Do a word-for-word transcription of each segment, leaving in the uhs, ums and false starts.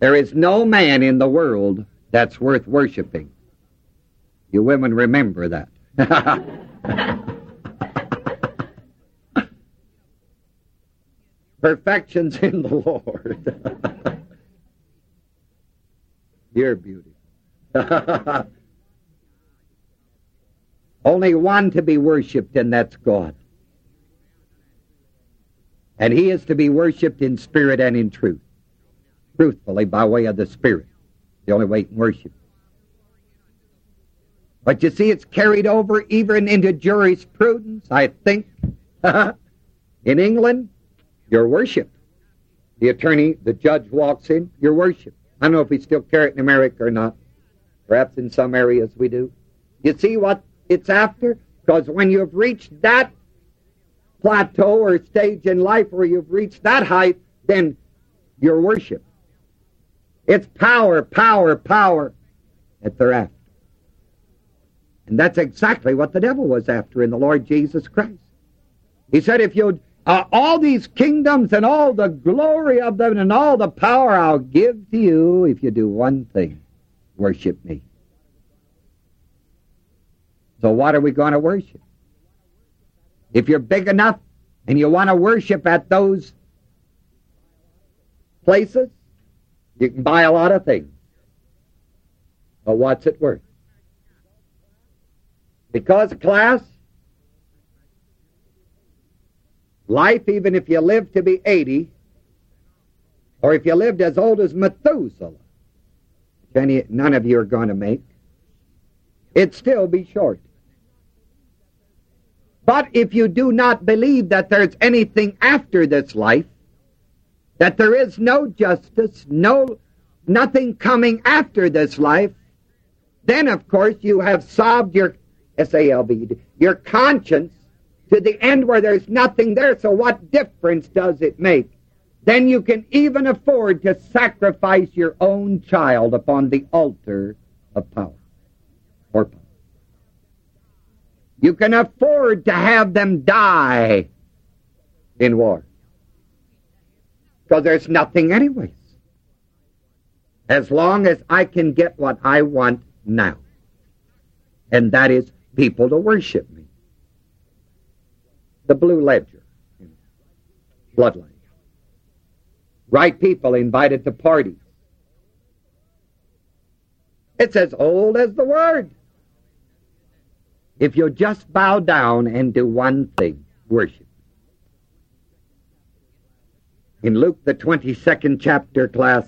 There is no man in the world that's worth worshiping. You women remember that. Perfection's in the Lord. You're beautiful. Only one to be worshipped, and that's God. And he is to be worshipped in spirit and in truth. Truthfully, by way of the Spirit. The only way you can worship. But you see, it's carried over even into jurisprudence, I think. In England, you're worshipped. The attorney, the judge walks in, you're worshipped. I don't know if we still carry it in America or not. Perhaps in some areas we do. You see what it's after? Because when you've reached that plateau or stage in life where you've reached that height, then you're worshipped. It's power, power, power that they're after. And that's exactly what the devil was after in the Lord Jesus Christ. He said, if you'd, uh, all these kingdoms and all the glory of them and all the power I'll give to you if you do one thing, worship me. So what are we going to worship? If you're big enough and you want to worship at those places, you can buy a lot of things. But what's it worth? Because, class, life, even if you live to be eighty, or if you lived as old as Methuselah, which any, none of you are going to make, it'd still be short. But if you do not believe that there's anything after this life, that there is no justice, no nothing coming after this life, then of course you have solved your S A L B, your conscience to the end where there's nothing there. So what difference does it make? Then you can even afford to sacrifice your own child upon the altar of power or power. You can afford to have them die in war. Because there's nothing anyways. As long as I can get what I want now. And that is people to worship me. The blue ledger. Bloodline. Right people invited to parties. It's as old as the Word. If you just bow down and do one thing, worship. In Luke, the twenty-second chapter, class,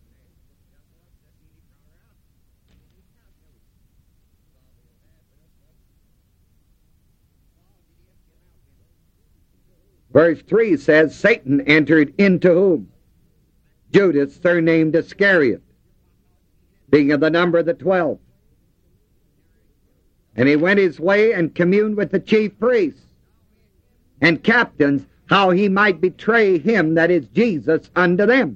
verse three says, Satan entered into whom? Judas, surnamed Iscariot, being of the number of the twelve. And he went his way and communed with the chief priests and captains, how he might betray him, that is Jesus, unto them.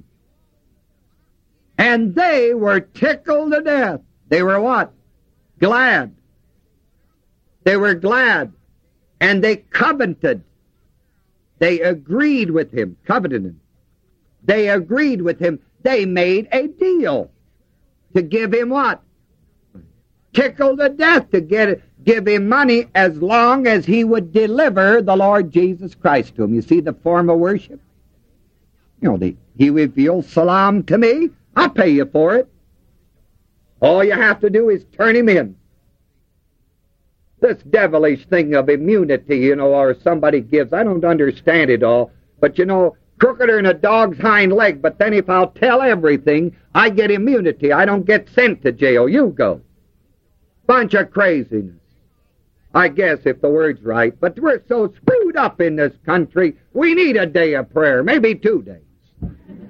And they were tickled to death. They were what? Glad. They were glad. And they coveted. They agreed with him. Coveted him. They agreed with him. They made a deal to give him what? Tickled to death to get give him money as long as he would deliver the Lord Jesus Christ to him. You see the form of worship? You know, the, he reveals salam to me, I'll pay you for it. All you have to do is turn him in. This devilish thing of immunity, you know, or somebody gives, I don't understand it all, but you know, crookeder than a dog's hind leg, but then if I'll tell everything, I get immunity. I don't get sent to jail. You go. Bunch of craziness. I guess, if the word's right. But we're so screwed up in this country, we need a day of prayer, maybe two days.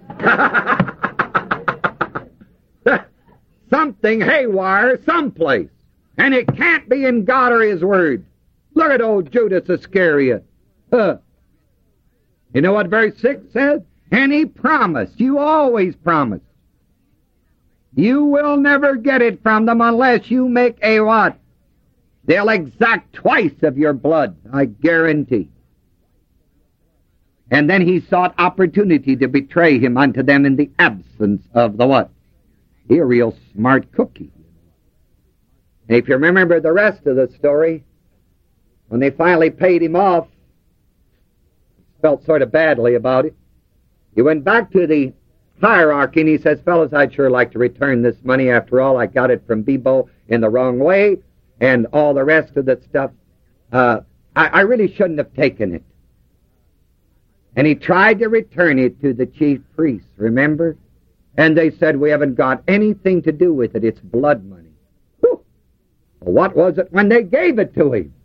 Something haywire someplace. And it can't be in God or His Word. Look at old Judas Iscariot. Huh. You know what verse six says? And he promised. You always promise. You will never get it from them unless you make a what? They'll exact twice of your blood, I guarantee. And then he sought opportunity to betray him unto them in the absence of the what? He a real smart cookie. And if you remember the rest of the story, when they finally paid him off, felt sort of badly about it. He went back to the hierarchy and he says, fellas, I'd sure like to return this money. After all, I got it from Bebo in the wrong way and all the rest of the stuff. Uh, I, I really shouldn't have taken it. And he tried to return it to the chief priests, remember? And they said, we haven't got anything to do with it. It's blood money. Whew. Well, what was it when they gave it to him?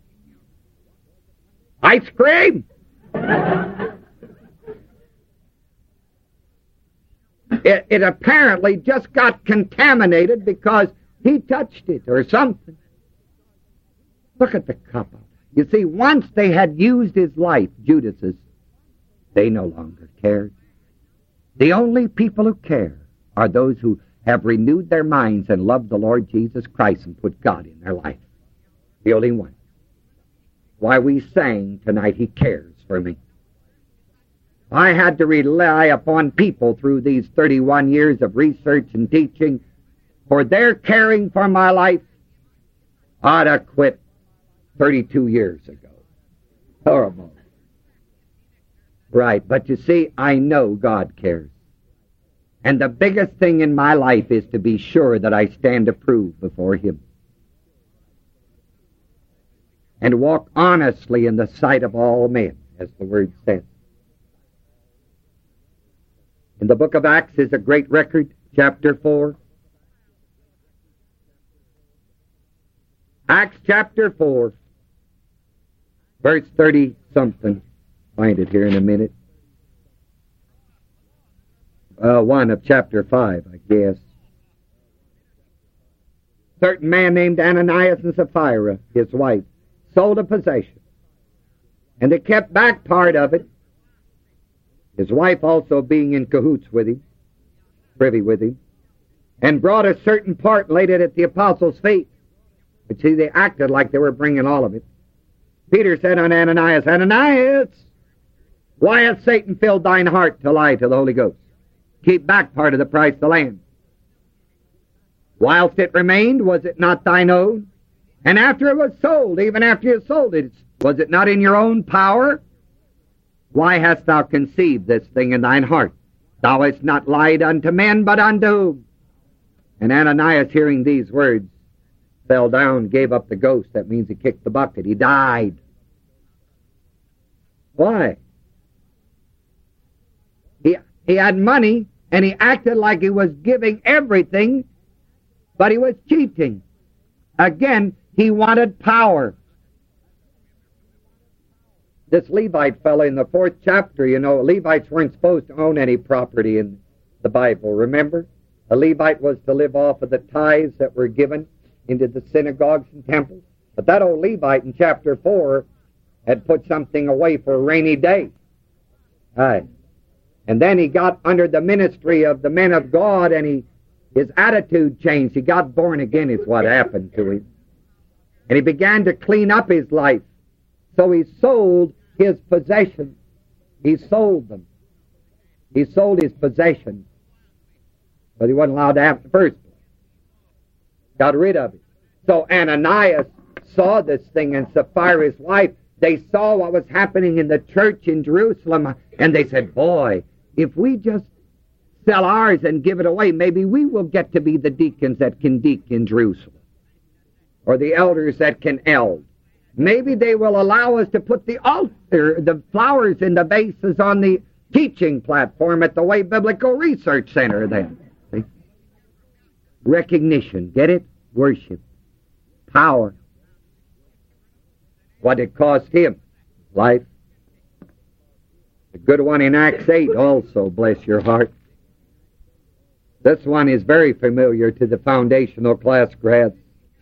Ice cream? it, it apparently just got contaminated because he touched it or something. Look at the couple. You see, once they had used his life, Judas's, they no longer cared. The only people who care are those who have renewed their minds and loved the Lord Jesus Christ and put God in their life. The only one. Why we sang tonight, He cares for me. I had to rely upon people through these thirty-one years of research and teaching for their caring for my life. I'd have quit thirty-two years ago. Horrible. Right, but you see, I know God cares. And the biggest thing in my life is to be sure that I stand approved before Him. And walk honestly in the sight of all men, as the Word says. In the book of Acts is a great record, chapter four. Acts chapter four, verse thirty-something. Find it here in a minute. Uh, one of chapter five, I guess. Certain man named Ananias and Sapphira, his wife, sold a possession. And they kept back part of it. His wife also being in cahoots with him, privy with him, and brought a certain part and laid it at the apostles' feet. But see, they acted like they were bringing all of it. Peter said unto Ananias, Ananias, why hath Satan filled thine heart to lie to the Holy Ghost? Keep back part of the price of the land. Whilst it remained, was it not thine own? And after it was sold, even after you sold it, was it not in your own power? Why hast thou conceived this thing in thine heart? Thou hast not lied unto men, but unto whom? And Ananias, hearing these words, fell down, gave up the ghost. That means he kicked the bucket. He died. Why? He, he had money, and he acted like he was giving everything, but he was cheating. Again, he wanted power. This Levite fellow in the fourth chapter, you know, Levites weren't supposed to own any property in the Bible, remember? A Levite was to live off of the tithes that were given into the synagogues and temples. But that old Levite in chapter four had put something away for a rainy day. Aye. And then he got under the ministry of the men of God, and he his attitude changed. He got born again is what happened to him. And he began to clean up his life. So he sold his possessions. He sold them. He sold his possessions. But he wasn't allowed to have it in the first place. Got rid of it. So Ananias saw this thing, and Sapphira's wife, they saw what was happening in the church in Jerusalem, and they said, boy, if we just sell ours and give it away, maybe we will get to be the deacons that can deacon in Jerusalem, or the elders that can eld. Maybe they will allow us to put the altar, the flowers in the vases on the teaching platform at the Way Biblical Research Center then. See? Recognition, get it? Worship. Power. What it cost him? Life. The good one in Acts eight also, bless your heart. This one is very familiar to the foundational class grads.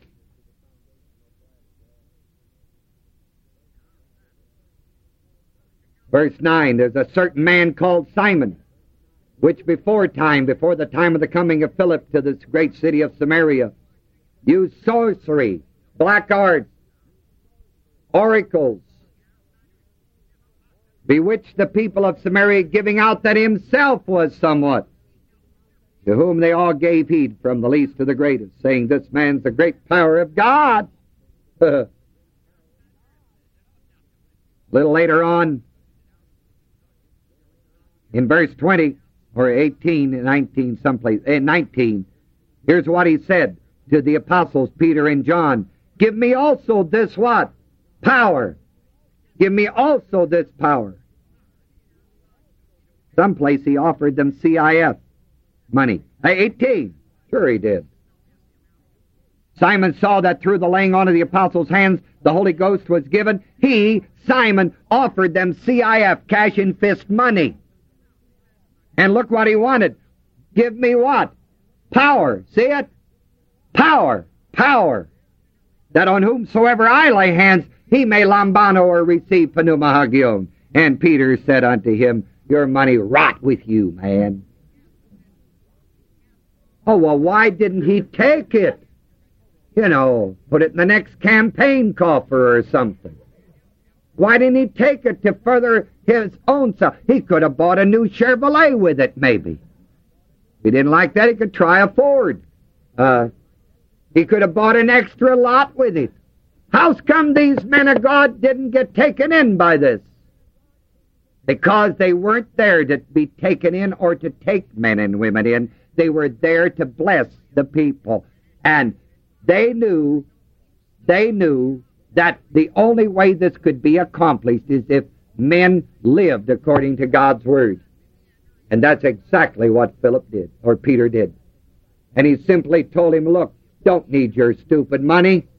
Verse nine, there's a certain man called Simon, which before time, before the time of the coming of Philip to this great city of Samaria, used sorcery, black arts, oracles, bewitched the people of Samaria, giving out that himself was somewhat, to whom they all gave heed from the least to the greatest, saying, this man's the great power of God. A little later on, in verse twenty, or eighteen, nineteen, someplace, eh, nineteen, here's what he said to the apostles, Peter and John. Give me also this what? Power. Give me also this power. Someplace he offered them C I F money. eighteen. Sure he did. Simon saw that through the laying on of the apostles' hands, the Holy Ghost was given. He, Simon, offered them C I F, cash in fist money. And look what he wanted. Give me what? Power. See it? Power. Power. That on whomsoever I lay hands, he may lambano or receive pneuma hagion. And Peter said unto him, your money rot with you, man. Oh, well, why didn't he take it? You know, put it in the next campaign coffer or something. Why didn't he take it to further his own self? He could have bought a new Chevrolet with it, maybe. If he didn't like that, he could try a Ford. Uh, he could have bought an extra lot with it. How's come these men of God didn't get taken in by this? Because they weren't there to be taken in or to take men and women in. They were there to bless the people. And they knew, they knew that the only way this could be accomplished is if men lived according to God's Word. And that's exactly what Philip did, or Peter did. And he simply told him, look, don't need your stupid money.